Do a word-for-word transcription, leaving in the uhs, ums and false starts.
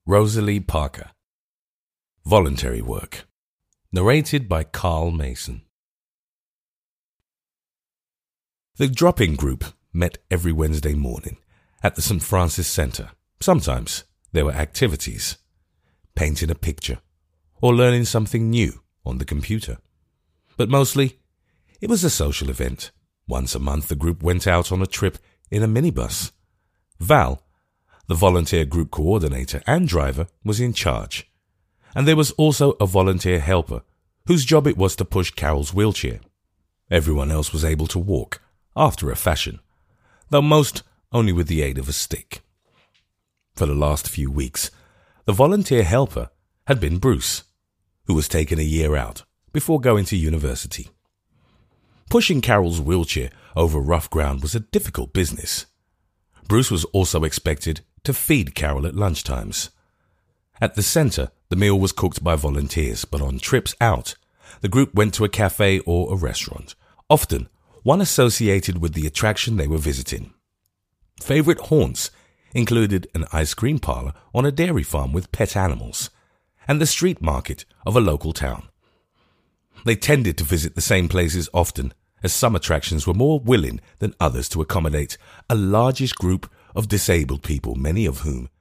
Rosalie Parker. Voluntary Work. Narrated by Carl Mason. The drop-in group met every Wednesday morning at the Saint Francis Centre. Sometimes there were activities, painting a picture, or learning something new on the computer. But mostly, it was a social event. Once a month, the group went out on a trip in a minibus. Val, the volunteer group coordinator and driver, was in charge. And there was also a volunteer helper, whose job it was to push Carol's wheelchair. Everyone else was able to walk, after a fashion, though most only with the aid of a stick. For the last few weeks, the volunteer helper had been Bruce, who was taking a year out before going to university. Pushing Carol's wheelchair over rough ground was a difficult business. Bruce was also expected to feed Carol at lunchtimes. At the centre, the meal was cooked by volunteers, but on trips out, the group went to a cafe or a restaurant, often one associated with the attraction they were visiting. Favourite haunts included an ice cream parlour on a dairy farm with pet animals, and the street market of a local town. They tended to visit the same places often, as some attractions were more willing than others to accommodate a largish group of disabled people, many of whom